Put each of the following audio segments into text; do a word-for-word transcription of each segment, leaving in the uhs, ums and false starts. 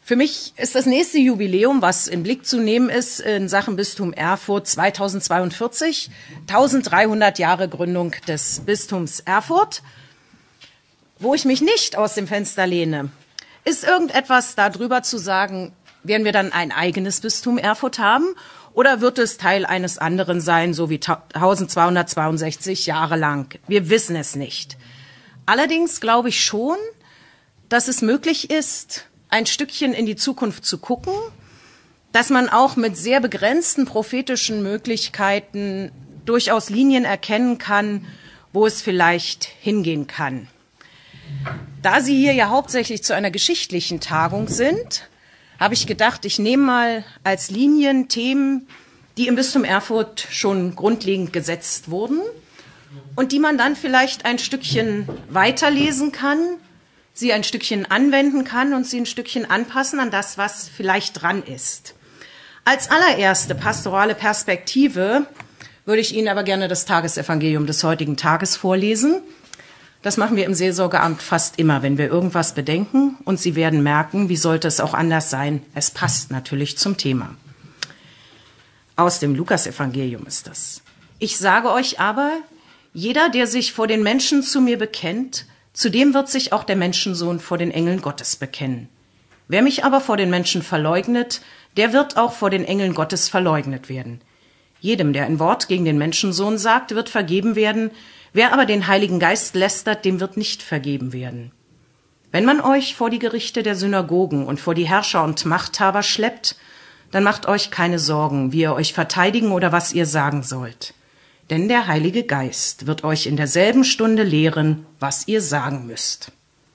Für mich ist das nächste Jubiläum, was in Blick zu nehmen ist, in Sachen Bistum Erfurt zweitausendzweiundvierzig, dreizehnhundert Jahre Gründung des Bistums Erfurt. Wo ich mich nicht aus dem Fenster lehne, ist irgendetwas darüber zu sagen, werden wir dann ein eigenes Bistum Erfurt haben oder wird es Teil eines anderen sein, so wie zwölfhundertzweiundsechzig Jahre lang? Wir wissen es nicht. Allerdings glaube ich schon, dass es möglich ist, ein Stückchen in die Zukunft zu gucken, dass man auch mit sehr begrenzten prophetischen Möglichkeiten durchaus Linien erkennen kann, wo es vielleicht hingehen kann. Da Sie hier ja hauptsächlich zu einer geschichtlichen Tagung sind, habe ich gedacht, ich nehme mal als Linien Themen, die im Bistum Erfurt schon grundlegend gesetzt wurden und die man dann vielleicht ein Stückchen weiterlesen kann, sie ein Stückchen anwenden kann und sie ein Stückchen anpassen an das, was vielleicht dran ist. Als allererste pastorale Perspektive würde ich Ihnen aber gerne das Tagesevangelium des heutigen Tages vorlesen. Das machen wir im Seelsorgeamt fast immer, wenn wir irgendwas bedenken. Und Sie werden merken, wie sollte es auch anders sein? Es passt natürlich zum Thema. Aus dem Lukasevangelium ist das. Ich sage euch aber, jeder, der sich vor den Menschen zu mir bekennt, zu dem wird sich auch der Menschensohn vor den Engeln Gottes bekennen. Wer mich aber vor den Menschen verleugnet, der wird auch vor den Engeln Gottes verleugnet werden. Jedem, der ein Wort gegen den Menschensohn sagt, wird vergeben werden. Wer aber den Heiligen Geist lästert, dem wird nicht vergeben werden. Wenn man euch vor die Gerichte der Synagogen und vor die Herrscher und Machthaber schleppt, dann macht euch keine Sorgen, wie ihr euch verteidigen oder was ihr sagen sollt. Denn der Heilige Geist wird euch in derselben Stunde lehren, was ihr sagen müsst.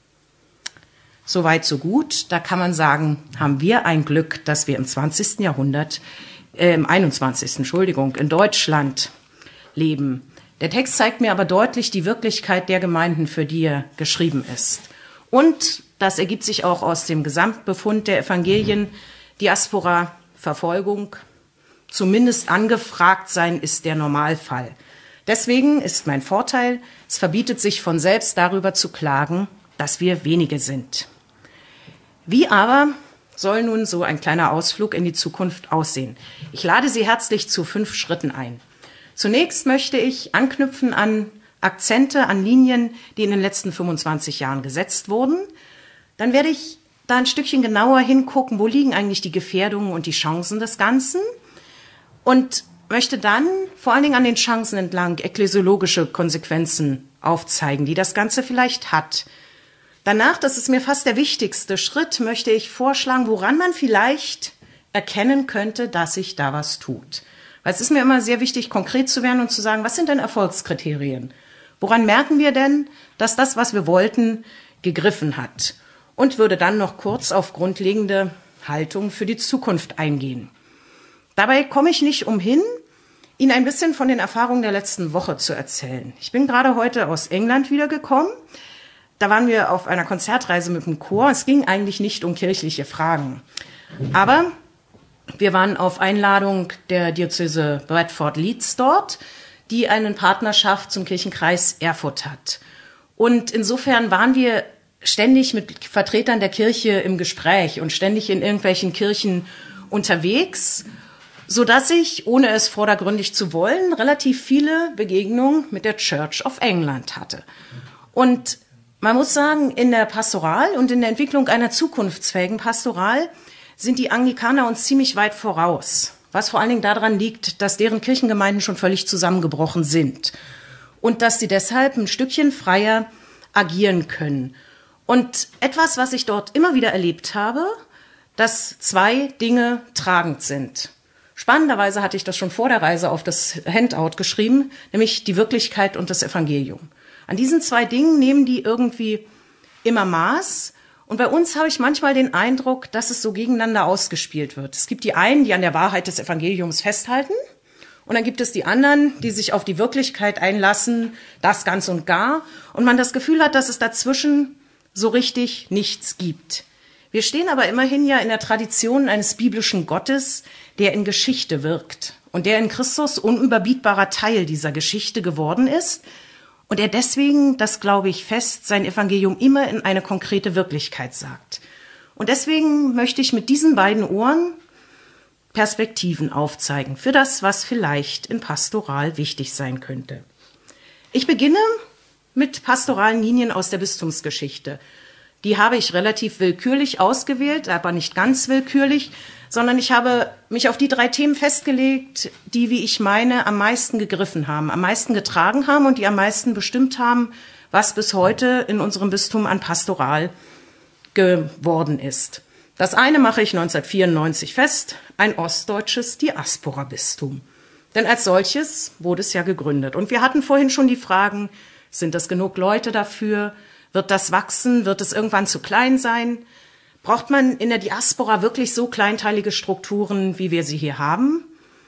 Soweit, so gut. Da kann man sagen, haben wir ein Glück, dass wir im zwanzigsten Jahrhundert, äh, im einundzwanzigsten Entschuldigung, in Deutschland leben. Der Text zeigt mir aber deutlich die Wirklichkeit der Gemeinden, für die er geschrieben ist. Und das ergibt sich auch aus dem Gesamtbefund der Evangelien, Diaspora, Verfolgung, zumindest angefragt sein ist der Normalfall. Deswegen ist mein Vorteil, es verbietet sich von selbst darüber zu klagen, dass wir wenige sind. Wie aber soll nun so ein kleiner Ausflug in die Zukunft aussehen? Ich lade Sie herzlich zu fünf Schritten ein. Zunächst möchte ich anknüpfen an Akzente, an Linien, die in den letzten fünfundzwanzig Jahren gesetzt wurden. Dann werde ich da ein Stückchen genauer hingucken, wo liegen eigentlich die Gefährdungen und die Chancen des Ganzen. Und möchte dann vor allen Dingen an den Chancen entlang ekklesiologische Konsequenzen aufzeigen, die das Ganze vielleicht hat. Danach, das ist mir fast der wichtigste Schritt, möchte ich vorschlagen, woran man vielleicht erkennen könnte, dass sich da was tut. Weil es ist mir immer sehr wichtig, konkret zu werden und zu sagen, was sind denn Erfolgskriterien? Woran merken wir denn, dass das, was wir wollten, gegriffen hat? Und würde dann noch kurz auf grundlegende Haltung für die Zukunft eingehen. Dabei komme ich nicht umhin, Ihnen ein bisschen von den Erfahrungen der letzten Woche zu erzählen. Ich bin gerade heute aus England wiedergekommen. Da waren wir auf einer Konzertreise mit dem Chor. Es ging eigentlich nicht um kirchliche Fragen. Aber wir waren auf Einladung der Diözese Bradford-Leeds dort, die eine Partnerschaft zum Kirchenkreis Erfurt hat. Und insofern waren wir ständig mit Vertretern der Kirche im Gespräch und ständig in irgendwelchen Kirchen unterwegs, sodass ich, ohne es vordergründig zu wollen, relativ viele Begegnungen mit der Church of England hatte. Und man muss sagen, in der Pastoral und in der Entwicklung einer zukunftsfähigen Pastoral sind die Anglikaner uns ziemlich weit voraus, was vor allen Dingen daran liegt, dass deren Kirchengemeinden schon völlig zusammengebrochen sind und dass sie deshalb ein Stückchen freier agieren können. Und etwas, was ich dort immer wieder erlebt habe, dass zwei Dinge tragend sind. Spannenderweise hatte ich das schon vor der Reise auf das Handout geschrieben, nämlich die Wirklichkeit und das Evangelium. An diesen zwei Dingen nehmen die irgendwie immer Maß. Und bei uns habe ich manchmal den Eindruck, dass es so gegeneinander ausgespielt wird. Es gibt die einen, die an der Wahrheit des Evangeliums festhalten. Und dann gibt es die anderen, die sich auf die Wirklichkeit einlassen, das ganz und gar. Und man das Gefühl hat, dass es dazwischen so richtig nichts gibt. Wir stehen aber immerhin ja in der Tradition eines biblischen Gottes, der in Geschichte wirkt und der in Christus unüberbietbarer Teil dieser Geschichte geworden ist und er deswegen, das glaube ich fest, sein Evangelium immer in eine konkrete Wirklichkeit sagt. Und deswegen möchte ich mit diesen beiden Ohren Perspektiven aufzeigen für das, was vielleicht in Pastoral wichtig sein könnte. Ich beginne mit pastoralen Linien aus der Bistumsgeschichte. Die habe ich relativ willkürlich ausgewählt, aber nicht ganz willkürlich, sondern ich habe mich auf die drei Themen festgelegt, die, wie ich meine, am meisten gegriffen haben, am meisten getragen haben und die am meisten bestimmt haben, was bis heute in unserem Bistum an Pastoral geworden ist. Das eine mache ich neunzehnhundertvierundneunzig fest, ein ostdeutsches Diaspora-Bistum. Denn als solches wurde es ja gegründet. Und wir hatten vorhin schon die Fragen, sind das genug Leute dafür? Wird das wachsen? Wird es irgendwann zu klein sein? Braucht man in der Diaspora wirklich so kleinteilige Strukturen, wie wir sie hier haben?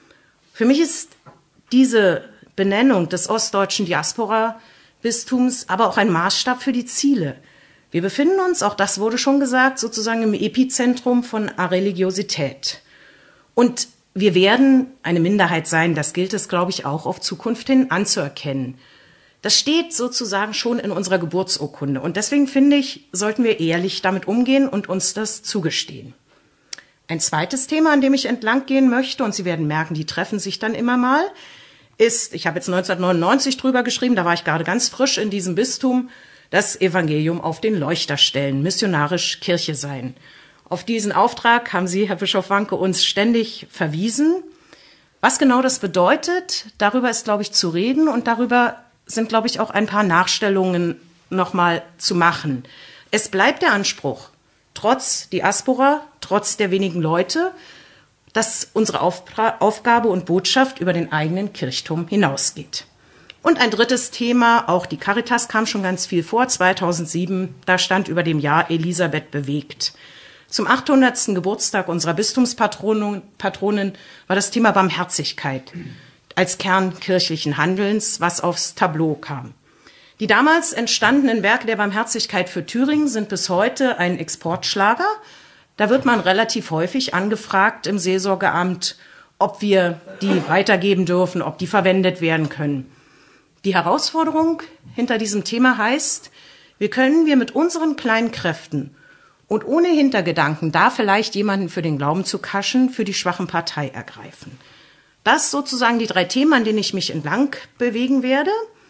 Für mich ist diese Benennung des ostdeutschen Diaspora-Bistums aber auch ein Maßstab für die Ziele. Wir befinden uns, auch das wurde schon gesagt, sozusagen im Epizentrum von Areligiosität. Und wir werden eine Minderheit sein, das gilt es, glaube ich, auch auf Zukunft hin anzuerkennen. Das steht sozusagen schon in unserer Geburtsurkunde. Und deswegen finde ich, sollten wir ehrlich damit umgehen und uns das zugestehen. Ein zweites Thema, an dem ich entlang gehen möchte, und Sie werden merken, die treffen sich dann immer mal, ist, ich habe jetzt neunzehnhundertneunundneunzig drüber geschrieben, da war ich gerade ganz frisch in diesem Bistum, das Evangelium auf den Leuchter stellen, missionarisch Kirche sein. Auf diesen Auftrag haben Sie, Herr Bischof Wanke, uns ständig verwiesen. Was genau das bedeutet, darüber ist, glaube ich, zu reden und darüber sind, glaube ich, auch ein paar Nachstellungen nochmal zu machen. Es bleibt der Anspruch, trotz Diaspora, trotz der wenigen Leute, dass unsere Auftra- Aufgabe und Botschaft über den eigenen Kirchturm hinausgeht. Und ein drittes Thema, auch die Caritas kam schon ganz viel vor, zweitausendsieben, da stand über dem Jahr Elisabeth bewegt. Zum achthundertsten Geburtstag unserer Bistumspatronin Patronin war das Thema Barmherzigkeit als Kern kirchlichen Handelns, was aufs Tableau kam. Die damals entstandenen Werke der Barmherzigkeit für Thüringen sind bis heute ein Exportschlager. Da wird man relativ häufig angefragt im Seelsorgeamt, ob wir die weitergeben dürfen, ob die verwendet werden können. Die Herausforderung hinter diesem Thema heißt, wie können wir mit unseren kleinen Kräften und ohne Hintergedanken, da vielleicht jemanden für den Glauben zu kaschen, für die schwachen Partei ergreifen. Das sozusagen die drei Themen, an denen ich mich entlang bewegen werde.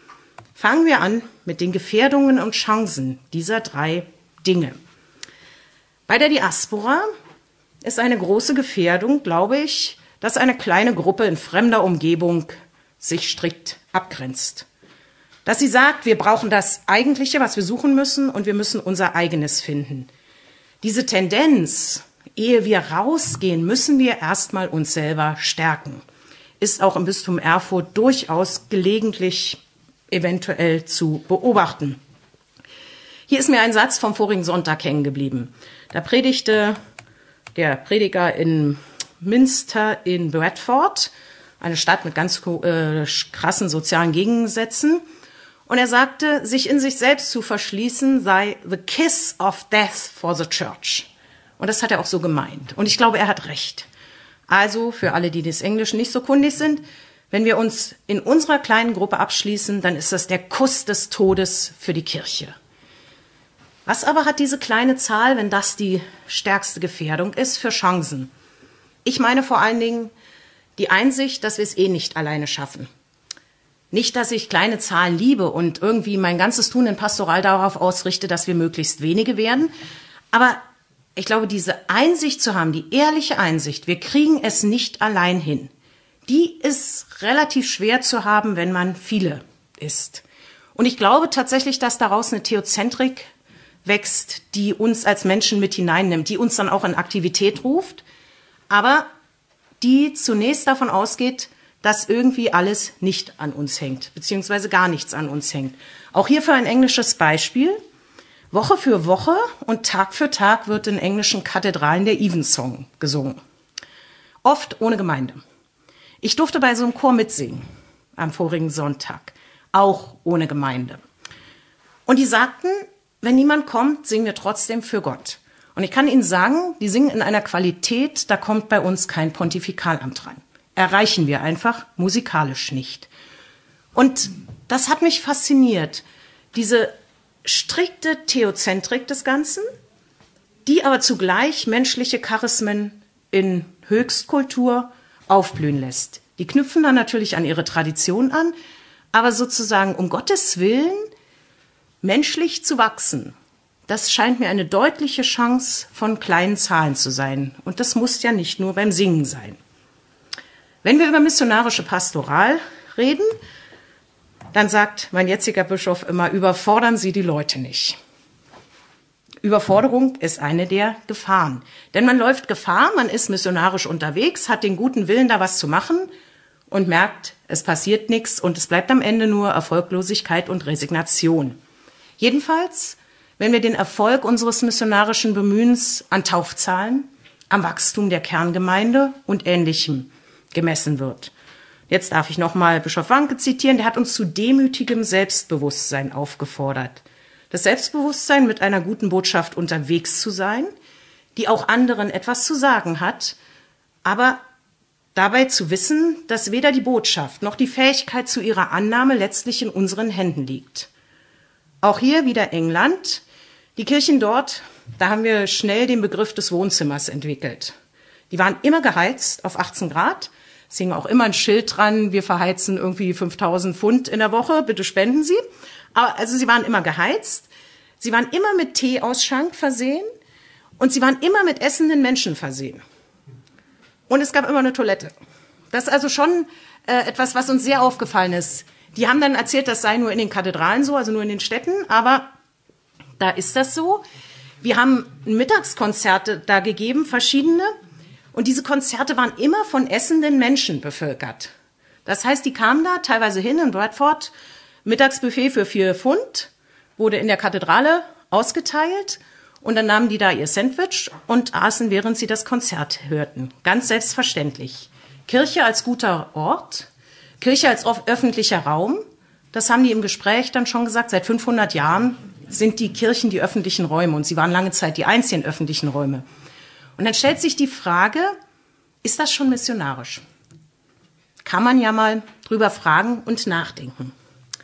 Fangen wir an mit den Gefährdungen und Chancen dieser drei Dinge. Bei der Diaspora ist eine große Gefährdung, glaube ich, dass eine kleine Gruppe in fremder Umgebung sich strikt abgrenzt. Dass sie sagt, wir brauchen das Eigentliche, was wir suchen müssen, und wir müssen unser Eigenes finden. Diese Tendenz, ehe wir rausgehen, müssen wir erstmal uns selber stärken, ist auch im Bistum Erfurt durchaus gelegentlich eventuell zu beobachten. Hier ist mir ein Satz vom vorigen Sonntag hängen geblieben. Da predigte der Prediger in Münster in Bradford, eine Stadt mit ganz äh, krassen sozialen Gegensätzen. Und er sagte, sich in sich selbst zu verschließen sei the kiss of death for the church. Und das hat er auch so gemeint. Und ich glaube, er hat recht. Also für alle, die des Englischen nicht so kundig sind, wenn wir uns in unserer kleinen Gruppe abschließen, dann ist das der Kuss des Todes für die Kirche. Was aber hat diese kleine Zahl, wenn das die stärkste Gefährdung ist, für Chancen? Ich meine vor allen Dingen die Einsicht, dass wir es eh nicht alleine schaffen. Nicht, dass ich kleine Zahlen liebe und irgendwie mein ganzes Tun in Pastoral darauf ausrichte, dass wir möglichst wenige werden. Aber ich glaube, diese Einsicht zu haben, die ehrliche Einsicht, wir kriegen es nicht allein hin, die ist relativ schwer zu haben, wenn man viele ist. Und ich glaube tatsächlich, dass daraus eine Theozentrik wächst, die uns als Menschen mit hineinnimmt, die uns dann auch in Aktivität ruft, aber die zunächst davon ausgeht, dass irgendwie alles nicht an uns hängt, beziehungsweise gar nichts an uns hängt. Auch hierfür ein englisches Beispiel. Woche für Woche und Tag für Tag wird in englischen Kathedralen der Evensong gesungen. Oft ohne Gemeinde. Ich durfte bei so einem Chor mitsingen am vorigen Sonntag, auch ohne Gemeinde. Und die sagten, wenn niemand kommt, singen wir trotzdem für Gott. Und ich kann Ihnen sagen, die singen in einer Qualität, da kommt bei uns kein Pontifikalamt rein. Erreichen wir einfach musikalisch nicht. Und das hat mich fasziniert, diese strikte Theozentrik des Ganzen, die aber zugleich menschliche Charismen in Höchstkultur aufblühen lässt. Die knüpfen dann natürlich an ihre Tradition an, aber sozusagen um Gottes Willen menschlich zu wachsen, das scheint mir eine deutliche Chance von kleinen Zahlen zu sein. Und das muss ja nicht nur beim Singen sein. Wenn wir über missionarische Pastoral reden, dann sagt mein jetziger Bischof immer, überfordern Sie die Leute nicht. Überforderung ist eine der Gefahren. Denn man läuft Gefahr, man ist missionarisch unterwegs, hat den guten Willen, da was zu machen und merkt, es passiert nichts und es bleibt am Ende nur Erfolglosigkeit und Resignation. Jedenfalls, wenn wir den Erfolg unseres missionarischen Bemühens an Taufzahlen, am Wachstum der Kerngemeinde und Ähnlichem gemessen wird. Jetzt darf ich nochmal Bischof Wanke zitieren, der hat uns zu demütigem Selbstbewusstsein aufgefordert. Das Selbstbewusstsein, mit einer guten Botschaft unterwegs zu sein, die auch anderen etwas zu sagen hat, aber dabei zu wissen, dass weder die Botschaft noch die Fähigkeit zu ihrer Annahme letztlich in unseren Händen liegt. Auch hier wieder England. Die Kirchen dort, da haben wir schnell den Begriff des Wohnzimmers entwickelt. Die waren immer geheizt auf achtzehn Grad. Es hing auch immer ein Schild dran, wir verheizen irgendwie fünftausend Pfund in der Woche, bitte spenden Sie. Aber also sie waren immer geheizt, sie waren immer mit Teeausschank versehen und sie waren immer mit essenden Menschen versehen. Und es gab immer eine Toilette. Das ist also schon äh, etwas, was uns sehr aufgefallen ist. Die haben dann erzählt, das sei nur in den Kathedralen so, also nur in den Städten, aber da ist das so. Wir haben Mittagskonzerte da gegeben, verschiedene, und diese Konzerte waren immer von essenden Menschen bevölkert. Das heißt, die kamen da teilweise hin in Bradford, Mittagsbuffet für vier Pfund, wurde in der Kathedrale ausgeteilt und dann nahmen die da ihr Sandwich und aßen, während sie das Konzert hörten. Ganz selbstverständlich. Kirche als guter Ort, Kirche als öffentlicher Raum, das haben die im Gespräch dann schon gesagt, seit fünfhundert Jahren sind die Kirchen die öffentlichen Räume und sie waren lange Zeit die einzigen öffentlichen Räume. Und dann stellt sich die Frage, ist das schon missionarisch? Kann man ja mal drüber fragen und nachdenken.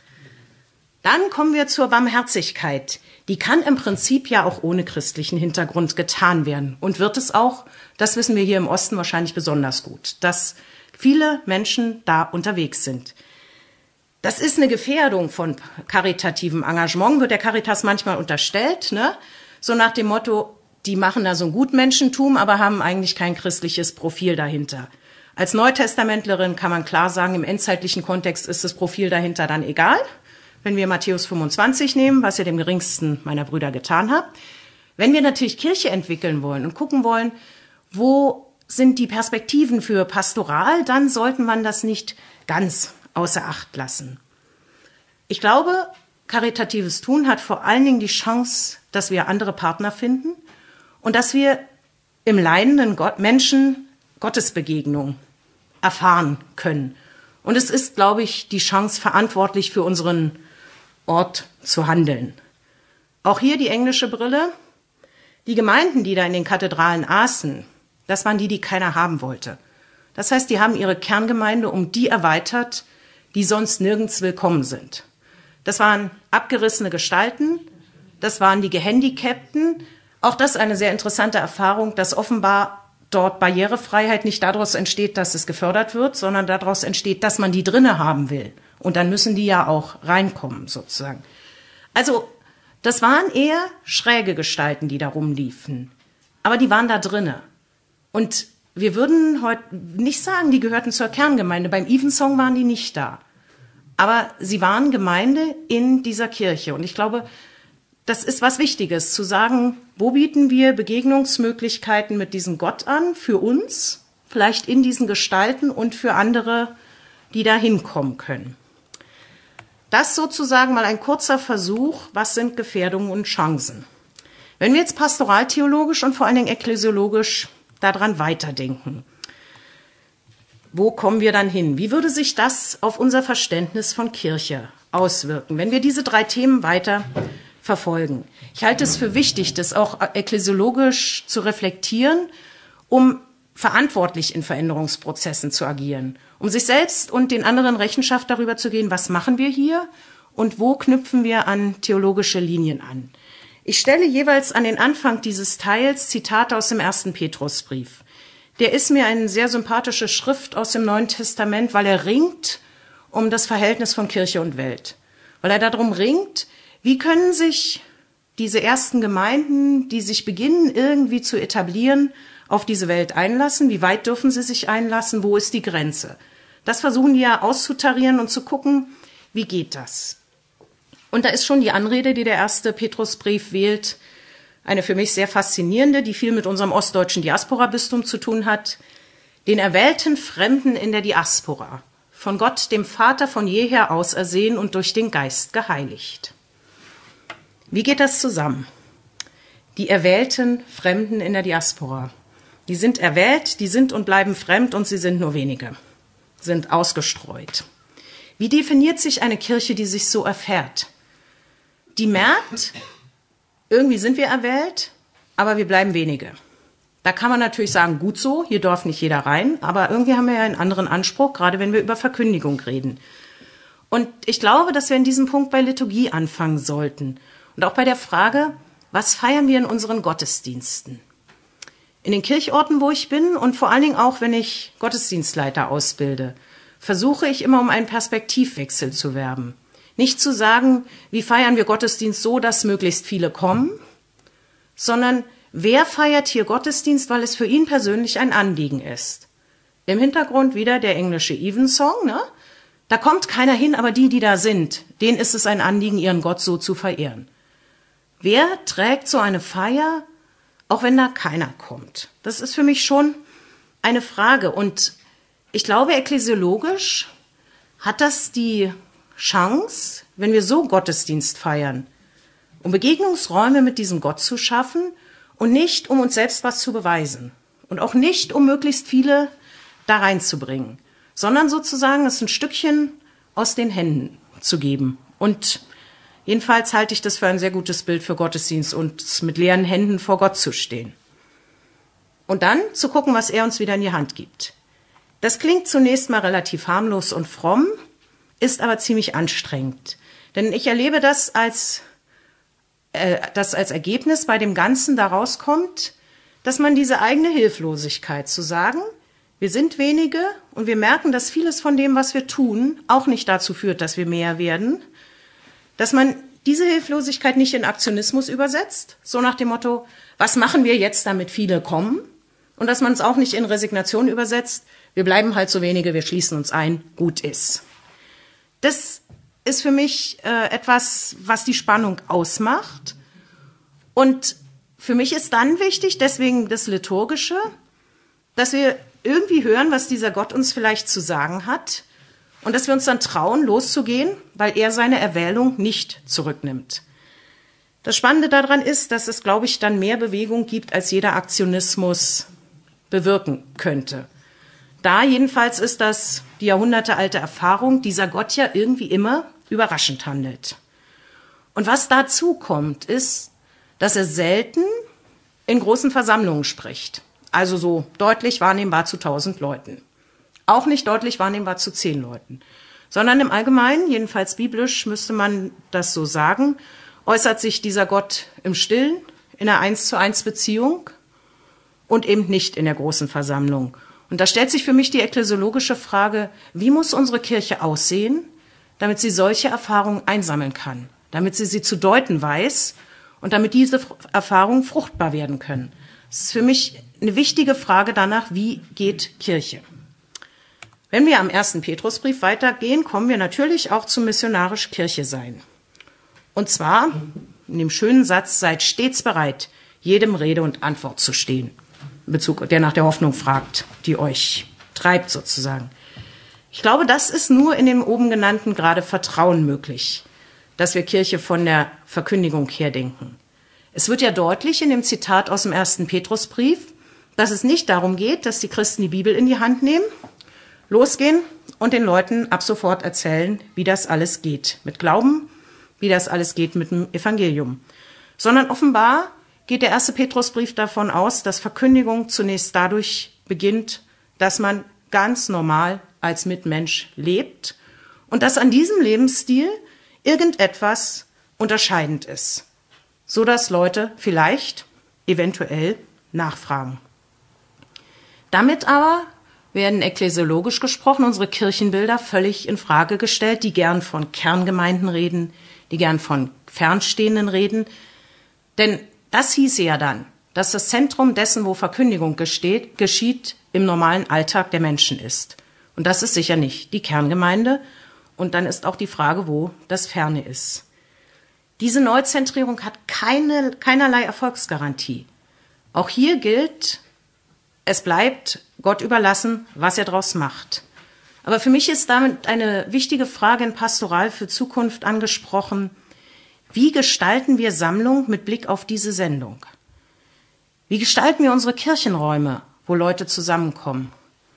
Dann kommen wir zur Barmherzigkeit. Die kann im Prinzip ja auch ohne christlichen Hintergrund getan werden. Und wird es auch, das wissen wir hier im Osten wahrscheinlich besonders gut, dass viele Menschen da unterwegs sind. Das ist eine Gefährdung von karitativem Engagement, wird der Caritas manchmal unterstellt, ne? So nach dem Motto, die machen da so ein Gutmenschentum, aber haben eigentlich kein christliches Profil dahinter. Als Neutestamentlerin kann man klar sagen, im endzeitlichen Kontext ist das Profil dahinter dann egal. Wenn wir Matthäus fünfundzwanzig nehmen, was ihr dem geringsten meiner Brüder getan habt. Wenn wir natürlich Kirche entwickeln wollen und gucken wollen, wo sind die Perspektiven für Pastoral, dann sollte man das nicht ganz außer Acht lassen. Ich glaube, karitatives Tun hat vor allen Dingen die Chance, dass wir andere Partner finden und dass wir im leidenden Gott, Menschen Gottesbegegnung erfahren können. Und es ist, glaube ich, die Chance, verantwortlich für unseren Ort zu handeln. Auch hier die englische Brille. Die Gemeinden, die da in den Kathedralen aßen, das waren die, die keiner haben wollte. Das heißt, die haben ihre Kerngemeinde um die erweitert, die sonst nirgends willkommen sind. Das waren abgerissene Gestalten, das waren die Gehandicapten. Auch das ist eine sehr interessante Erfahrung, dass offenbar dort Barrierefreiheit nicht daraus entsteht, dass es gefördert wird, sondern daraus entsteht, dass man die drinne haben will. Und dann müssen die ja auch reinkommen, sozusagen. Also, das waren eher schräge Gestalten, die da rumliefen. Aber die waren da drinne. Und wir würden heute nicht sagen, die gehörten zur Kerngemeinde. Beim Evensong waren die nicht da. Aber sie waren Gemeinde in dieser Kirche. Und ich glaube, das ist was Wichtiges, zu sagen, wo bieten wir Begegnungsmöglichkeiten mit diesem Gott an, für uns, vielleicht in diesen Gestalten und für andere, die da hinkommen können. Das sozusagen mal ein kurzer Versuch, was sind Gefährdungen und Chancen. Wenn wir jetzt pastoraltheologisch und vor allen Dingen ekklesiologisch daran weiterdenken, wo kommen wir dann hin? Wie würde sich das auf unser Verständnis von Kirche auswirken, wenn wir diese drei Themen weiter verfolgen? Ich halte es für wichtig, das auch ekklesiologisch zu reflektieren, um verantwortlich in Veränderungsprozessen zu agieren, um sich selbst und den anderen Rechenschaft darüber zu gehen, was machen wir hier und wo knüpfen wir an theologische Linien an. Ich stelle jeweils an den Anfang dieses Teils Zitate aus dem ersten Petrusbrief. Der ist mir eine sehr sympathische Schrift aus dem Neuen Testament, weil er ringt um das Verhältnis von Kirche und Welt. Weil er darum ringt, wie können sich diese ersten Gemeinden, die sich beginnen irgendwie zu etablieren, auf diese Welt einlassen? Wie weit dürfen sie sich einlassen? Wo ist die Grenze? Das versuchen die ja auszutarieren und zu gucken, wie geht das? Und da ist schon die Anrede, die der erste Petrusbrief wählt, eine für mich sehr faszinierende, die viel mit unserem ostdeutschen Diaspora-Bistum zu tun hat. Den erwählten Fremden in der Diaspora, von Gott, dem Vater, von jeher ausersehen und durch den Geist geheiligt. Wie geht das zusammen? Die erwählten Fremden in der Diaspora. Die sind erwählt, die sind und bleiben fremd und sie sind nur wenige, sind ausgestreut. Wie definiert sich eine Kirche, die sich so erfährt? Die merkt, irgendwie sind wir erwählt, aber wir bleiben wenige. Da kann man natürlich sagen, gut so, hier darf nicht jeder rein, aber irgendwie haben wir ja einen anderen Anspruch, gerade wenn wir über Verkündigung reden. Und ich glaube, dass wir in diesem Punkt bei Liturgie anfangen sollten und auch bei der Frage, was feiern wir in unseren Gottesdiensten? In den Kirchorten, wo ich bin und vor allen Dingen auch, wenn ich Gottesdienstleiter ausbilde, versuche ich immer um einen Perspektivwechsel zu werben. Nicht zu sagen, wie feiern wir Gottesdienst so, dass möglichst viele kommen, sondern wer feiert hier Gottesdienst, weil es für ihn persönlich ein Anliegen ist. Im Hintergrund wieder der englische Evensong, ne? Da kommt keiner hin, aber die, die da sind, denen ist es ein Anliegen, ihren Gott so zu verehren. Wer trägt so eine Feier, auch wenn da keiner kommt? Das ist für mich schon eine Frage. Und ich glaube, ekklesiologisch hat das die Chance, wenn wir so Gottesdienst feiern, um Begegnungsräume mit diesem Gott zu schaffen und nicht, um uns selbst was zu beweisen und auch nicht, um möglichst viele da reinzubringen, sondern sozusagen es ein Stückchen aus den Händen zu geben. Und jedenfalls halte ich das für ein sehr gutes Bild für Gottesdienst und mit leeren Händen vor Gott zu stehen. Und dann zu gucken, was er uns wieder in die Hand gibt. Das klingt zunächst mal relativ harmlos und fromm, ist aber ziemlich anstrengend. Denn ich erlebe das als, äh, das als Ergebnis bei dem Ganzen daraus kommt, dass man diese eigene Hilflosigkeit zu sagen, wir sind wenige und wir merken, dass vieles von dem, was wir tun, auch nicht dazu führt, dass wir mehr werden, dass man diese Hilflosigkeit nicht in Aktionismus übersetzt, so nach dem Motto, was machen wir jetzt, damit viele kommen? Und dass man es auch nicht in Resignation übersetzt, wir bleiben halt so wenige, wir schließen uns ein, gut ist. Das ist für mich äh, etwas, was die Spannung ausmacht. Und für mich ist dann wichtig, deswegen das Liturgische, dass wir irgendwie hören, was dieser Gott uns vielleicht zu sagen hat und dass wir uns dann trauen, loszugehen, weil er seine Erwählung nicht zurücknimmt. Das Spannende daran ist, dass es, glaube ich, dann mehr Bewegung gibt, als jeder Aktionismus bewirken könnte. Da jedenfalls ist das die jahrhundertealte Erfahrung, dieser Gott ja irgendwie immer überraschend handelt. Und was dazu kommt, ist, dass er selten in großen Versammlungen spricht. Also so deutlich wahrnehmbar zu tausend Leuten. Auch nicht deutlich wahrnehmbar zu zehn Leuten. Sondern im Allgemeinen, jedenfalls biblisch müsste man das so sagen, äußert sich dieser Gott im Stillen, in einer eins zu eins Beziehung und eben nicht in der großen Versammlung. Und da stellt sich für mich die ekklesiologische Frage, wie muss unsere Kirche aussehen, damit sie solche Erfahrungen einsammeln kann, damit sie sie zu deuten weiß und damit diese Erfahrungen fruchtbar werden können. Das ist für mich eine wichtige Frage danach, wie geht Kirche? Wenn wir am ersten Petrusbrief weitergehen, kommen wir natürlich auch zum missionarisch Kirche sein. Und zwar in dem schönen Satz, seid stets bereit, jedem Rede und Antwort zu stehen. In Bezug, der nach der Hoffnung fragt, die euch treibt sozusagen. Ich glaube, das ist nur in dem oben genannten gerade Vertrauen möglich, dass wir Kirche von der Verkündigung her denken. Es wird ja deutlich in dem Zitat aus dem ersten Petrusbrief, dass es nicht darum geht, dass die Christen die Bibel in die Hand nehmen, losgehen und den Leuten ab sofort erzählen, wie das alles geht mit Glauben, wie das alles geht mit dem Evangelium. Sondern offenbar geht der erste Petrusbrief davon aus, dass Verkündigung zunächst dadurch beginnt, dass man ganz normal als Mitmensch lebt und dass an diesem Lebensstil irgendetwas unterscheidend ist. sodass Leute vielleicht, eventuell nachfragen. Damit aber werden ekklesiologisch gesprochen unsere Kirchenbilder völlig in Frage gestellt, die gern von Kerngemeinden reden, die gern von Fernstehenden reden. Denn das hieße ja dann, dass das Zentrum dessen, wo Verkündigung gesteht, geschieht, im normalen Alltag der Menschen ist. Und das ist sicher nicht die Kerngemeinde. Und dann ist auch die Frage, wo das Ferne ist. Diese Neuzentrierung hat keine, keinerlei Erfolgsgarantie. Auch hier gilt, es bleibt Gott überlassen, was er daraus macht. Aber für mich ist damit eine wichtige Frage in Pastoral für Zukunft angesprochen. Wie gestalten wir Sammlung mit Blick auf diese Sendung? Wie gestalten wir unsere Kirchenräume, wo Leute zusammenkommen?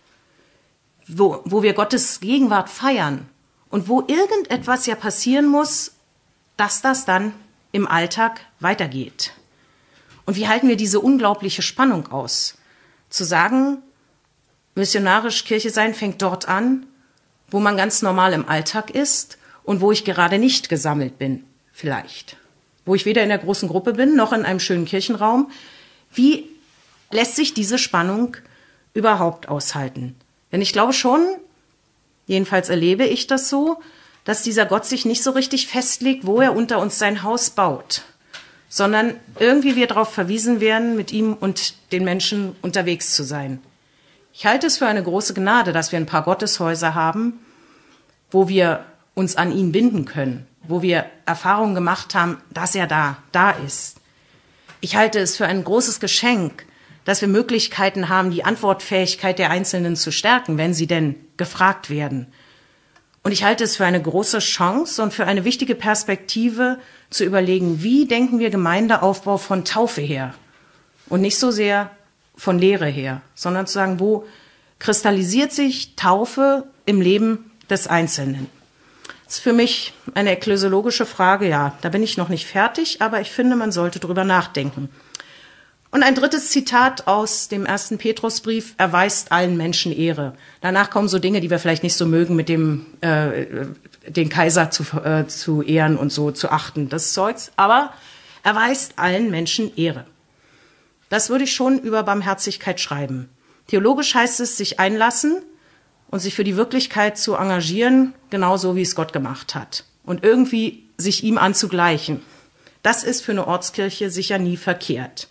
Wo, wo wir Gottes Gegenwart feiern und wo irgendetwas ja passieren muss, dass das dann im Alltag weitergeht. Und wie halten wir diese unglaubliche Spannung aus? Zu sagen, missionarisch Kirche sein fängt dort an, wo man ganz normal im Alltag ist und wo ich gerade nicht gesammelt bin, vielleicht. Wo ich weder in der großen Gruppe bin, noch in einem schönen Kirchenraum. Wie lässt sich diese Spannung überhaupt aushalten? Denn ich glaube schon, jedenfalls erlebe ich das so, dass dieser Gott sich nicht so richtig festlegt, wo er unter uns sein Haus baut, sondern irgendwie wir darauf verwiesen werden, mit ihm und den Menschen unterwegs zu sein. Ich halte es für eine große Gnade, dass wir ein paar Gotteshäuser haben, wo wir uns an ihn binden können, wo wir Erfahrungen gemacht haben, dass er da, da ist. Ich halte es für ein großes Geschenk, dass wir Möglichkeiten haben, die Antwortfähigkeit der Einzelnen zu stärken, wenn sie denn gefragt werden. Und ich halte es für eine große Chance und für eine wichtige Perspektive zu überlegen, wie denken wir Gemeindeaufbau von Taufe her und nicht so sehr von Lehre her, sondern zu sagen, wo kristallisiert sich Taufe im Leben des Einzelnen? Das ist für mich eine ekklesiologische Frage, ja, da bin ich noch nicht fertig, aber ich finde, man sollte drüber nachdenken. Und ein drittes Zitat aus dem ersten Petrusbrief: Erweist allen Menschen Ehre. Danach kommen so Dinge, die wir vielleicht nicht so mögen, mit dem äh, den Kaiser zu, äh, zu ehren und so zu achten, das Zeugs. Aber erweist allen Menschen Ehre. Das würde ich schon über Barmherzigkeit schreiben. Theologisch heißt es, sich einlassen und sich für die Wirklichkeit zu engagieren, genauso wie es Gott gemacht hat. Und irgendwie sich ihm anzugleichen. Das ist für eine Ortskirche sicher nie verkehrt.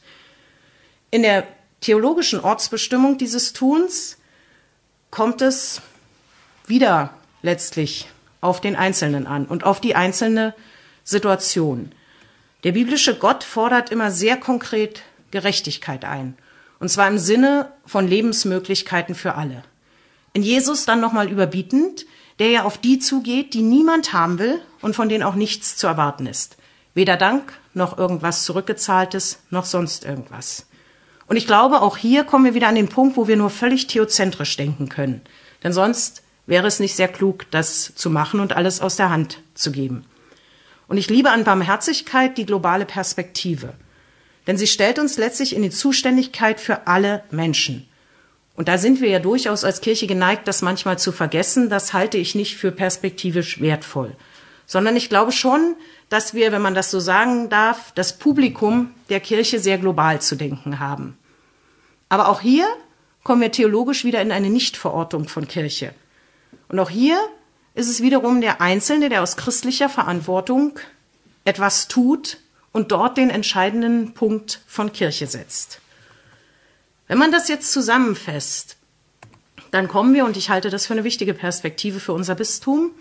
In der theologischen Ortsbestimmung dieses Tuns kommt es wieder letztlich auf den Einzelnen an und auf die einzelne Situation. Der biblische Gott fordert immer sehr konkret Gerechtigkeit ein, und zwar im Sinne von Lebensmöglichkeiten für alle. In Jesus dann nochmal überbietend, der ja auf die zugeht, die niemand haben will und von denen auch nichts zu erwarten ist. Weder Dank noch irgendwas Zurückgezahltes noch sonst irgendwas. Und ich glaube, auch hier kommen wir wieder an den Punkt, wo wir nur völlig theozentrisch denken können. Denn sonst wäre es nicht sehr klug, das zu machen und alles aus der Hand zu geben. Und ich liebe an Barmherzigkeit die globale Perspektive. Denn sie stellt uns letztlich in die Zuständigkeit für alle Menschen. Und da sind wir ja durchaus als Kirche geneigt, das manchmal zu vergessen. Das halte ich nicht für perspektivisch wertvoll. Sondern ich glaube schon, dass wir, wenn man das so sagen darf, das Publikum der Kirche sehr global zu denken haben. Aber auch hier kommen wir theologisch wieder in eine Nichtverortung von Kirche. Und auch hier ist es wiederum der Einzelne, der aus christlicher Verantwortung etwas tut und dort den entscheidenden Punkt von Kirche setzt. Wenn man das jetzt zusammenfasst, dann kommen wir, und ich halte das für eine wichtige Perspektive für unser Bistum,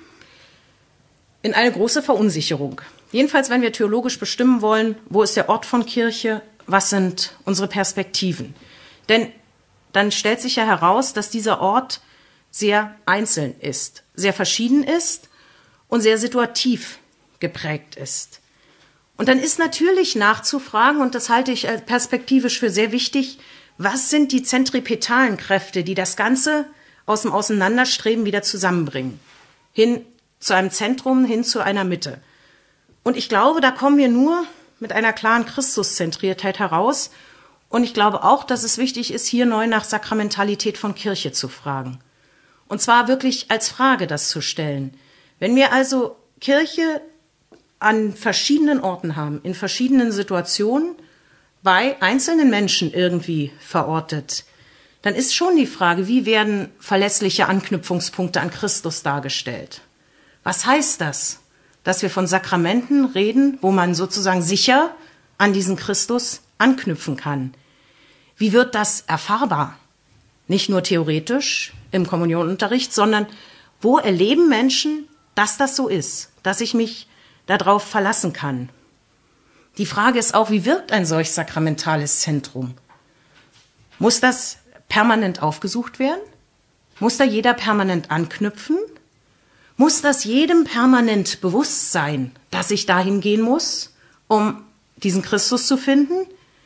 in eine große Verunsicherung. Jedenfalls, wenn wir theologisch bestimmen wollen, wo ist der Ort von Kirche, was sind unsere Perspektiven? Denn dann stellt sich ja heraus, dass dieser Ort sehr einzeln ist, sehr verschieden ist und sehr situativ geprägt ist. Und dann ist natürlich nachzufragen, und das halte ich perspektivisch für sehr wichtig, was sind die zentripetalen Kräfte, die das Ganze aus dem Auseinanderstreben wieder zusammenbringen, hin zu einem Zentrum, hin zu einer Mitte. Und ich glaube, da kommen wir nur mit einer klaren Christuszentriertheit heraus. Und ich glaube auch, dass es wichtig ist, hier neu nach Sakramentalität von Kirche zu fragen. Und zwar wirklich als Frage das zu stellen. Wenn wir also Kirche an verschiedenen Orten haben, in verschiedenen Situationen, bei einzelnen Menschen irgendwie verortet, dann ist schon die Frage, wie werden verlässliche Anknüpfungspunkte an Christus dargestellt? Was heißt das? Dass wir von Sakramenten reden, wo man sozusagen sicher an diesen Christus anknüpfen kann. Wie wird das erfahrbar? Nicht nur theoretisch im Kommunionunterricht, sondern wo erleben Menschen, dass das so ist, dass ich mich darauf verlassen kann? Die Frage ist auch, wie wirkt ein solch sakramentales Zentrum? Muss das permanent aufgesucht werden? Muss da jeder permanent anknüpfen? Muss das jedem permanent bewusst sein, dass ich dahin gehen muss, um diesen Christus zu finden?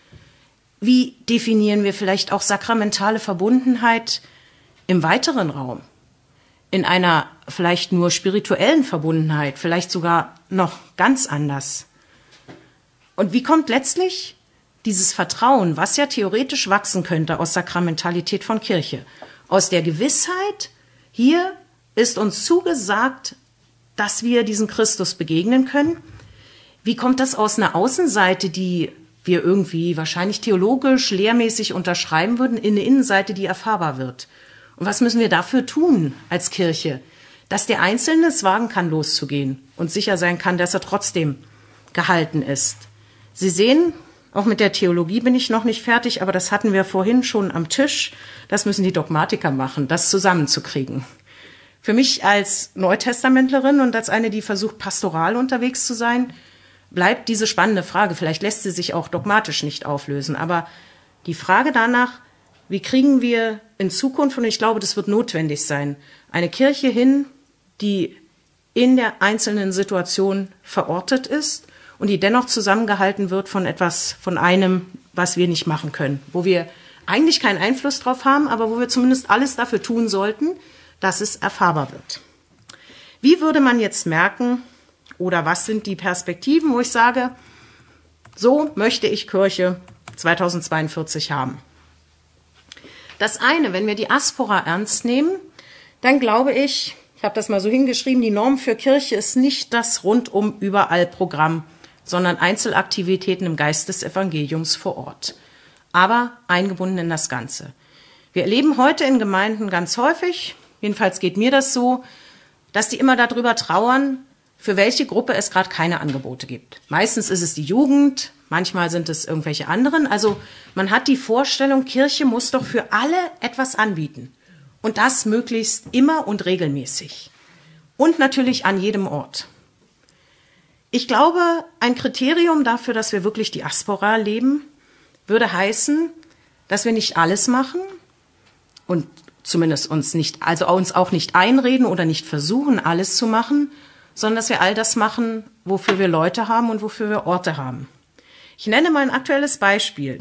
Wie definieren wir vielleicht auch sakramentale Verbundenheit im weiteren Raum? In einer vielleicht nur spirituellen Verbundenheit, vielleicht sogar noch ganz anders. Und wie kommt letztlich dieses Vertrauen, was ja theoretisch wachsen könnte aus Sakramentalität von Kirche, aus der Gewissheit, hier ist uns zugesagt, dass wir diesem Christus begegnen können? Wie kommt das aus einer Außenseite, die wir irgendwie wahrscheinlich theologisch, lehrmäßig unterschreiben würden, in eine Innenseite, die erfahrbar wird? Und was müssen wir dafür tun als Kirche, dass der Einzelne es wagen kann, loszugehen und sicher sein kann, dass er trotzdem gehalten ist? Sie sehen, auch mit der Theologie bin ich noch nicht fertig, aber das hatten wir vorhin schon am Tisch. Das müssen die Dogmatiker machen, das zusammenzukriegen. Für mich als Neutestamentlerin und als eine, die versucht, pastoral unterwegs zu sein, bleibt diese spannende Frage. Vielleicht lässt sie sich auch dogmatisch nicht auflösen, aber die Frage danach, wie kriegen wir in Zukunft, und ich glaube, das wird notwendig sein, eine Kirche hin, die in der einzelnen Situation verortet ist und die dennoch zusammengehalten wird von etwas, von einem, was wir nicht machen können, wo wir eigentlich keinen Einfluss drauf haben, aber wo wir zumindest alles dafür tun sollten, dass es erfahrbar wird. Wie würde man jetzt merken, oder was sind die Perspektiven, wo ich sage, so möchte ich Kirche zweitausendzweiundvierzig haben? Das eine, wenn wir die Aspora ernst nehmen, dann glaube ich, ich habe das mal so hingeschrieben, die Norm für Kirche ist nicht das rundum überall Programm, sondern Einzelaktivitäten im Geist des Evangeliums vor Ort, aber eingebunden in das Ganze. Wir erleben heute in Gemeinden ganz häufig, jedenfalls geht mir das so, dass die immer darüber trauern, für welche Gruppe es gerade keine Angebote gibt. Meistens ist es die Jugend, manchmal sind es irgendwelche anderen. Also man hat die Vorstellung, Kirche muss doch für alle etwas anbieten. Und das möglichst immer und regelmäßig. Und natürlich an jedem Ort. Ich glaube, ein Kriterium dafür, dass wir wirklich die Aspora leben, würde heißen, dass wir nicht alles machen und zumindest uns nicht, also uns auch nicht einreden oder nicht versuchen, alles zu machen, sondern dass wir all das machen, wofür wir Leute haben und wofür wir Orte haben. Ich nenne mal ein aktuelles Beispiel.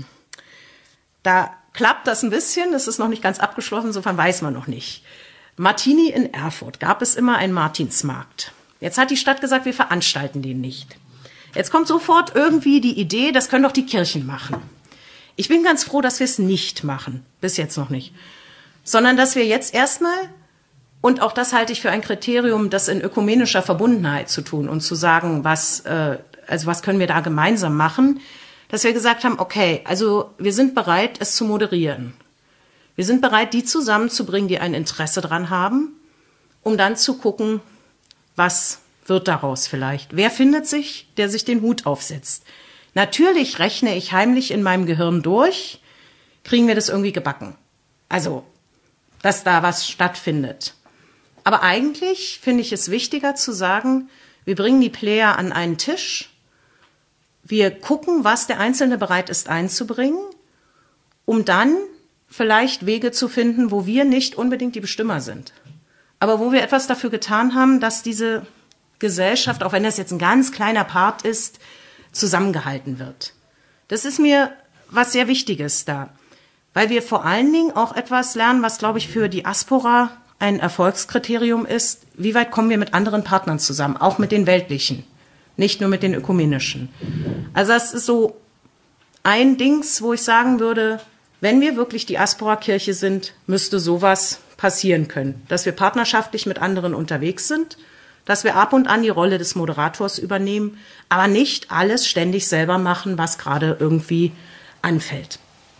Da klappt das ein bisschen, das ist noch nicht ganz abgeschlossen, insofern weiß man noch nicht. Martini in Erfurt gab es immer einen Martinsmarkt. Jetzt hat die Stadt gesagt, wir veranstalten den nicht. Jetzt kommt sofort irgendwie die Idee, das können doch die Kirchen machen. Ich bin ganz froh, dass wir es nicht machen, bis jetzt noch nicht, sondern dass wir jetzt erstmal, und auch das halte ich für ein Kriterium, das in ökumenischer Verbundenheit zu tun und zu sagen, was, äh, also was können wir da gemeinsam machen, dass wir gesagt haben, okay, also wir sind bereit, es zu moderieren. Wir sind bereit, die zusammenzubringen, die ein Interesse dran haben, um dann zu gucken, was wird daraus vielleicht? Wer findet sich, der sich den Hut aufsetzt? Natürlich rechne ich heimlich in meinem Gehirn durch, kriegen wir das irgendwie gebacken. Also, dass da was stattfindet. Aber eigentlich finde ich es wichtiger zu sagen, wir bringen die Player an einen Tisch, wir gucken, was der Einzelne bereit ist einzubringen, um dann vielleicht Wege zu finden, wo wir nicht unbedingt die Bestimmer sind. Aber wo wir etwas dafür getan haben, dass diese Gesellschaft, auch wenn das jetzt ein ganz kleiner Part ist, zusammengehalten wird. Das ist mir was sehr Wichtiges da, weil wir vor allen Dingen auch etwas lernen, was, glaube ich, für die Aspora ein Erfolgskriterium ist. Wie weit kommen wir mit anderen Partnern zusammen, auch mit den weltlichen, nicht nur mit den ökumenischen. Also das ist so ein Dings, wo ich sagen würde, wenn wir wirklich die Aspora-Kirche sind, müsste sowas passieren können, dass wir partnerschaftlich mit anderen unterwegs sind, dass wir ab und an die Rolle des Moderators übernehmen, aber nicht alles ständig selber machen, was gerade irgendwie anfällt.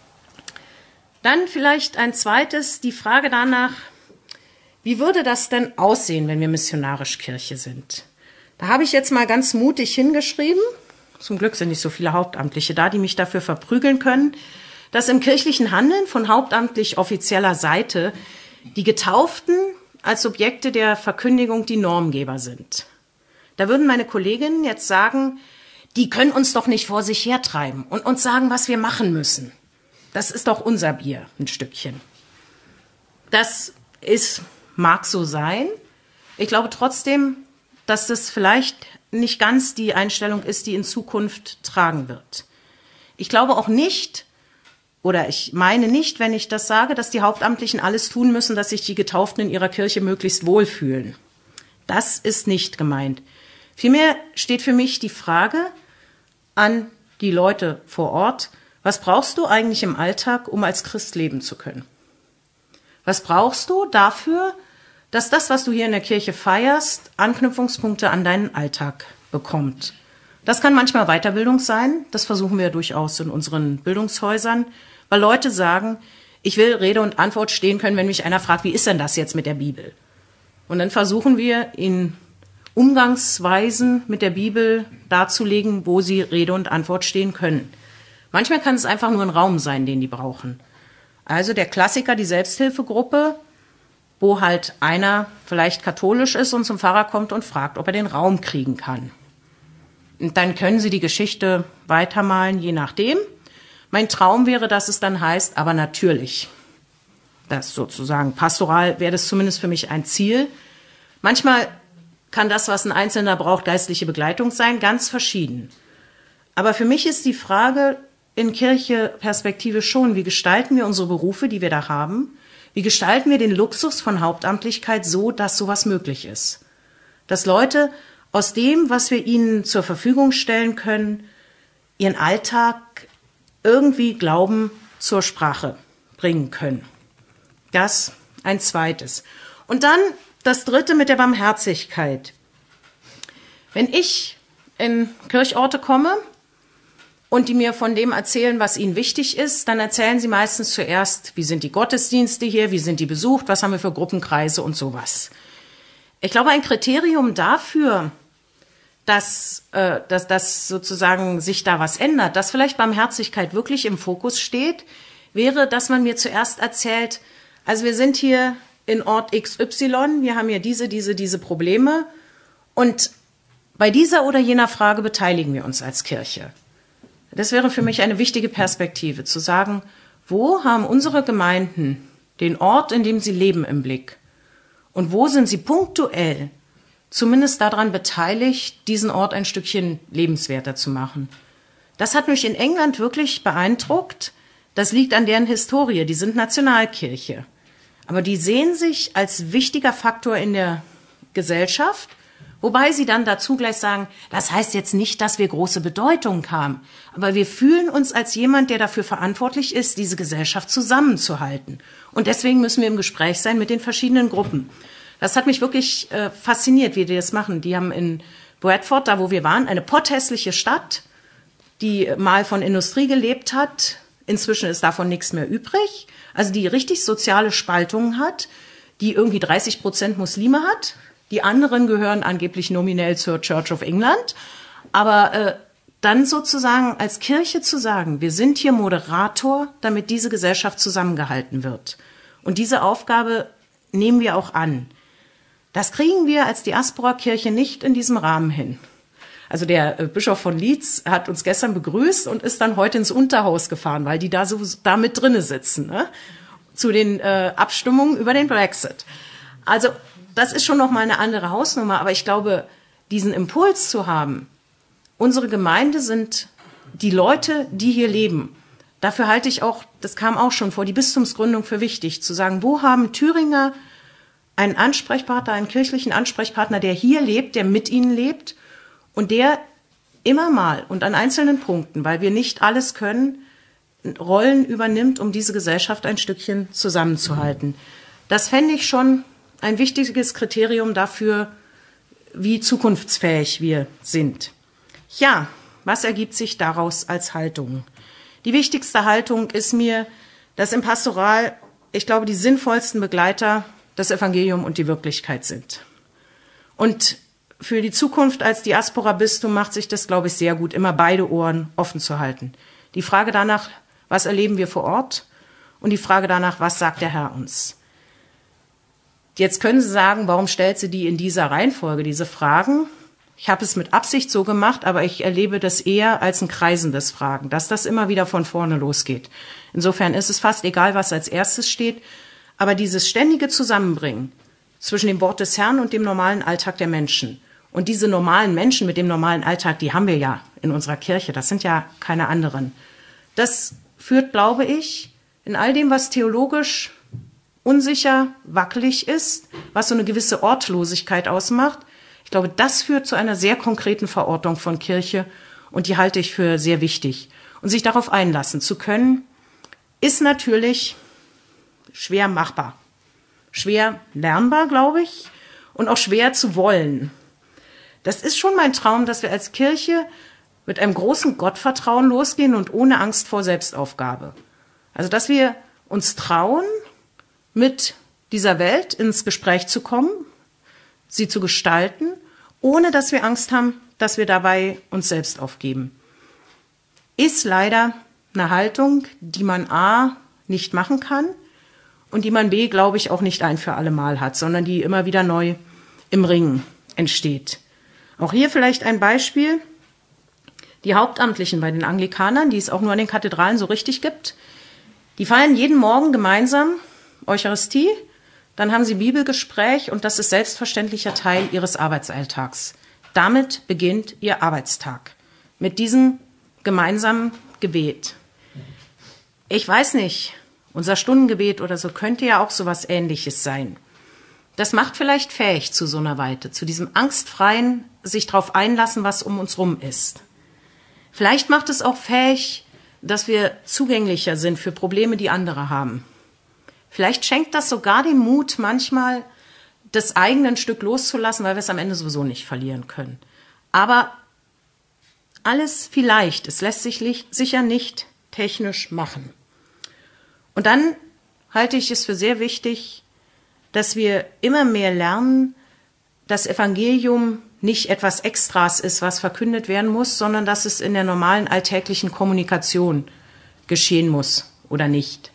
Dann vielleicht ein zweites, die Frage danach, wie würde das denn aussehen, wenn wir missionarisch Kirche sind? Da habe ich jetzt mal ganz mutig hingeschrieben, zum Glück sind nicht so viele Hauptamtliche da, die mich dafür verprügeln können, dass im kirchlichen Handeln von hauptamtlich offizieller Seite die Getauften als Subjekte der Verkündigung die Normgeber sind. Da würden meine Kolleginnen jetzt sagen, die können uns doch nicht vor sich hertreiben und uns sagen, was wir machen müssen. Das ist doch unser Bier, ein Stückchen. Das ist, mag so sein. Ich glaube trotzdem, dass das vielleicht nicht ganz die Einstellung ist, die in Zukunft tragen wird. Ich glaube auch nicht, oder ich meine nicht, wenn ich das sage, dass die Hauptamtlichen alles tun müssen, dass sich die Getauften in ihrer Kirche möglichst wohlfühlen. Das ist nicht gemeint. Vielmehr steht für mich die Frage an die Leute vor Ort, was brauchst du eigentlich im Alltag, um als Christ leben zu können? Was brauchst du dafür, dass das, was du hier in der Kirche feierst, Anknüpfungspunkte an deinen Alltag bekommt? Das kann manchmal Weiterbildung sein, das versuchen wir durchaus in unseren Bildungshäusern, weil Leute sagen, ich will Rede und Antwort stehen können, wenn mich einer fragt, wie ist denn das jetzt mit der Bibel? Und dann versuchen wir in Umgangsweisen mit der Bibel darzulegen, wo sie Rede und Antwort stehen können. Manchmal kann es einfach nur ein Raum sein, den die brauchen. Also der Klassiker, die Selbsthilfegruppe, wo halt einer vielleicht katholisch ist und zum Pfarrer kommt und fragt, ob er den Raum kriegen kann. Und dann können sie die Geschichte weitermalen, je nachdem. Mein Traum wäre, dass es dann heißt, aber natürlich. Das sozusagen pastoral wäre das zumindest für mich ein Ziel. Manchmal kann das, was ein Einzelner braucht, geistliche Begleitung sein, ganz verschieden. Aber für mich ist die Frage in Kirche Perspektive schon, wie gestalten wir unsere Berufe, die wir da haben? Wie gestalten wir den Luxus von Hauptamtlichkeit so, dass sowas möglich ist? Dass Leute aus dem, was wir ihnen zur Verfügung stellen können, ihren Alltag irgendwie Glauben zur Sprache bringen können. Das ein zweites. Und dann das dritte mit der Barmherzigkeit. Wenn ich in Kirchorte komme und die mir von dem erzählen, was ihnen wichtig ist, dann erzählen sie meistens zuerst, wie sind die Gottesdienste hier, wie sind die besucht, was haben wir für Gruppenkreise und sowas. Ich glaube, ein Kriterium dafür, dass, äh, dass, dass sozusagen sich da was ändert, dass vielleicht Barmherzigkeit wirklich im Fokus steht, wäre, dass man mir zuerst erzählt, also wir sind hier in Ort X Y, wir haben hier diese, diese, diese Probleme und bei dieser oder jener Frage beteiligen wir uns als Kirche. Das wäre für mich eine wichtige Perspektive, zu sagen, wo haben unsere Gemeinden den Ort, in dem sie leben, im Blick? Und wo sind sie punktuell zumindest daran beteiligt, diesen Ort ein Stückchen lebenswerter zu machen? Das hat mich in England wirklich beeindruckt. Das liegt an deren Historie. Die sind Nationalkirche. Aber die sehen sich als wichtiger Faktor in der Gesellschaft, wobei sie dann dazu gleich sagen, das heißt jetzt nicht, dass wir große Bedeutung haben, aber wir fühlen uns als jemand, der dafür verantwortlich ist, diese Gesellschaft zusammenzuhalten. Und deswegen müssen wir im Gespräch sein mit den verschiedenen Gruppen. Das hat mich wirklich äh, fasziniert, wie die das machen. Die haben in Bradford, da wo wir waren, eine potthässliche Stadt, die mal von Industrie gelebt hat. Inzwischen ist davon nichts mehr übrig. Also die richtig soziale Spaltungen hat, die irgendwie dreißig Prozent Muslime hat. Die anderen gehören angeblich nominell zur Church of England. Aber äh, dann sozusagen als Kirche zu sagen, wir sind hier Moderator, damit diese Gesellschaft zusammengehalten wird. Und diese Aufgabe nehmen wir auch an. Das kriegen wir als Diaspora-Kirche nicht in diesem Rahmen hin. Also der äh, Bischof von Leeds hat uns gestern begrüßt und ist dann heute ins Unterhaus gefahren, weil die da so da mit drinne sitzen, ne? Zu den äh, Abstimmungen über den Brexit. Also das ist schon noch mal eine andere Hausnummer, aber ich glaube, diesen Impuls zu haben, unsere Gemeinde sind die Leute, die hier leben. Dafür halte ich auch, das kam auch schon vor, die Bistumsgründung für wichtig, zu sagen, wo haben Thüringer einen Ansprechpartner, einen kirchlichen Ansprechpartner, der hier lebt, der mit ihnen lebt und der immer mal und an einzelnen Punkten, weil wir nicht alles können, Rollen übernimmt, um diese Gesellschaft ein Stückchen zusammenzuhalten. Das fände ich schon ein wichtiges Kriterium dafür, wie zukunftsfähig wir sind. Ja, was ergibt sich daraus als Haltung? Die wichtigste Haltung ist mir, dass im Pastoral, ich glaube, die sinnvollsten Begleiter das Evangelium und die Wirklichkeit sind. Und für die Zukunft als Diaspora-Bistum macht sich das, glaube ich, sehr gut, immer beide Ohren offen zu halten. Die Frage danach, was erleben wir vor Ort? Und die Frage danach, was sagt der Herr uns? Jetzt können Sie sagen, warum stellt sie die in dieser Reihenfolge, diese Fragen? Ich habe es mit Absicht so gemacht, aber ich erlebe das eher als ein kreisendes Fragen, dass das immer wieder von vorne losgeht. Insofern ist es fast egal, was als erstes steht, aber dieses ständige Zusammenbringen zwischen dem Wort des Herrn und dem normalen Alltag der Menschen. Und diese normalen Menschen mit dem normalen Alltag, die haben wir ja in unserer Kirche, das sind ja keine anderen. Das führt, glaube ich, in all dem, was theologisch unsicher, wackelig ist, was so eine gewisse Ortlosigkeit ausmacht. Ich glaube, das führt zu einer sehr konkreten Verortung von Kirche und die halte ich für sehr wichtig. Und sich darauf einlassen zu können, ist natürlich schwer machbar, schwer lernbar, glaube ich, und auch schwer zu wollen. Das ist schon mein Traum, dass wir als Kirche mit einem großen Gottvertrauen losgehen und ohne Angst vor Selbstaufgabe. Also, dass wir uns trauen, mit dieser Welt ins Gespräch zu kommen, sie zu gestalten, ohne dass wir Angst haben, dass wir dabei uns selbst aufgeben. Ist leider eine Haltung, die man A nicht machen kann und die man B, glaube ich, auch nicht ein für alle Mal hat, sondern die immer wieder neu im Ring entsteht. Auch hier vielleicht ein Beispiel. Die Hauptamtlichen bei den Anglikanern, die es auch nur an den Kathedralen so richtig gibt, die feiern jeden Morgen gemeinsam Eucharistie, dann haben sie Bibelgespräch und das ist selbstverständlicher Teil ihres Arbeitsalltags. Damit beginnt ihr Arbeitstag, mit diesem gemeinsamen Gebet. Ich weiß nicht, unser Stundengebet oder so könnte ja auch so was Ähnliches sein. Das macht vielleicht fähig zu so einer Weite, zu diesem angstfreien sich darauf einlassen, was um uns rum ist. Vielleicht macht es auch fähig, dass wir zugänglicher sind für Probleme, die andere haben. Vielleicht schenkt das sogar den Mut, manchmal das eigene ein Stück loszulassen, weil wir es am Ende sowieso nicht verlieren können. Aber alles vielleicht, es lässt sich sicher nicht technisch machen. Und dann halte ich es für sehr wichtig, dass wir immer mehr lernen, dass Evangelium nicht etwas Extras ist, was verkündet werden muss, sondern dass es in der normalen alltäglichen Kommunikation geschehen muss oder nicht.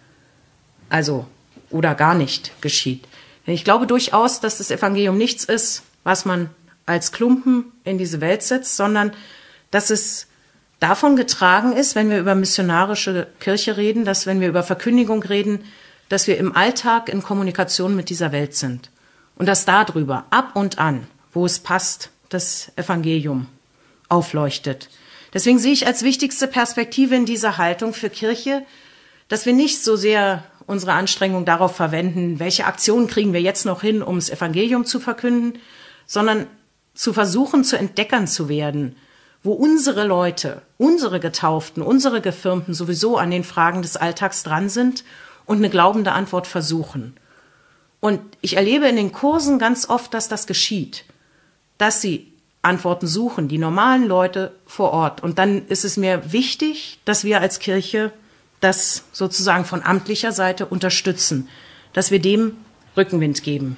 Also, oder gar nicht geschieht. Denn ich glaube durchaus, dass das Evangelium nichts ist, was man als Klumpen in diese Welt setzt, sondern dass es davon getragen ist, wenn wir über missionarische Kirche reden, dass wenn wir über Verkündigung reden, dass wir im Alltag in Kommunikation mit dieser Welt sind. Und dass darüber ab und an, wo es passt, das Evangelium aufleuchtet. Deswegen sehe ich als wichtigste Perspektive in dieser Haltung für Kirche, dass wir nicht so sehr unsere Anstrengung darauf verwenden, welche Aktionen kriegen wir jetzt noch hin, um das Evangelium zu verkünden, sondern zu versuchen, zu Entdeckern zu werden, wo unsere Leute, unsere Getauften, unsere Gefirmten sowieso an den Fragen des Alltags dran sind und eine glaubende Antwort versuchen. Und ich erlebe in den Kursen ganz oft, dass das geschieht, dass sie Antworten suchen, die normalen Leute vor Ort. Und dann ist es mir wichtig, dass wir als Kirche das sozusagen von amtlicher Seite unterstützen, dass wir dem Rückenwind geben.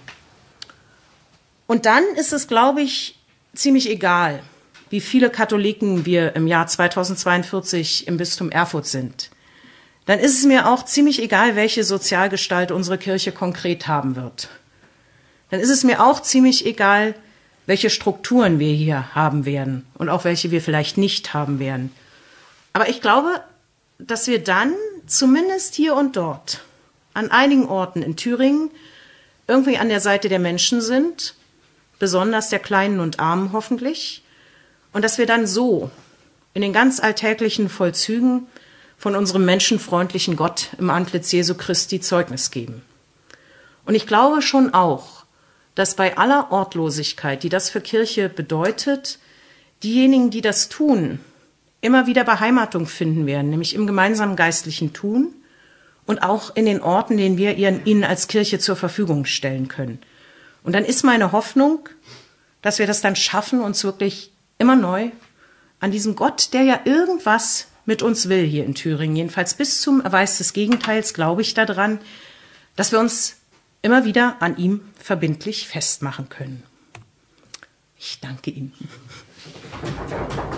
Und dann ist es, glaube ich, ziemlich egal, wie viele Katholiken wir im Jahr zweitausendzweiundvierzig im Bistum Erfurt sind. Dann ist es mir auch ziemlich egal, welche Sozialgestalt unsere Kirche konkret haben wird. Dann ist es mir auch ziemlich egal, welche Strukturen wir hier haben werden und auch welche wir vielleicht nicht haben werden. Aber ich glaube, dass wir dann zumindest hier und dort, an einigen Orten in Thüringen, irgendwie an der Seite der Menschen sind, besonders der Kleinen und Armen hoffentlich, und dass wir dann so in den ganz alltäglichen Vollzügen von unserem menschenfreundlichen Gott im Antlitz Jesu Christi Zeugnis geben. Und ich glaube schon auch, dass bei aller Ortlosigkeit, die das für Kirche bedeutet, diejenigen, die das tun, immer wieder Beheimatung finden werden, nämlich im gemeinsamen geistlichen Tun und auch in den Orten, den wir ihnen als Kirche zur Verfügung stellen können. Und dann ist meine Hoffnung, dass wir das dann schaffen, uns wirklich immer neu an diesem Gott, der ja irgendwas mit uns will hier in Thüringen, jedenfalls bis zum Erweis des Gegenteils, glaube ich daran, dass wir uns immer wieder an ihm verbindlich festmachen können. Ich danke Ihnen.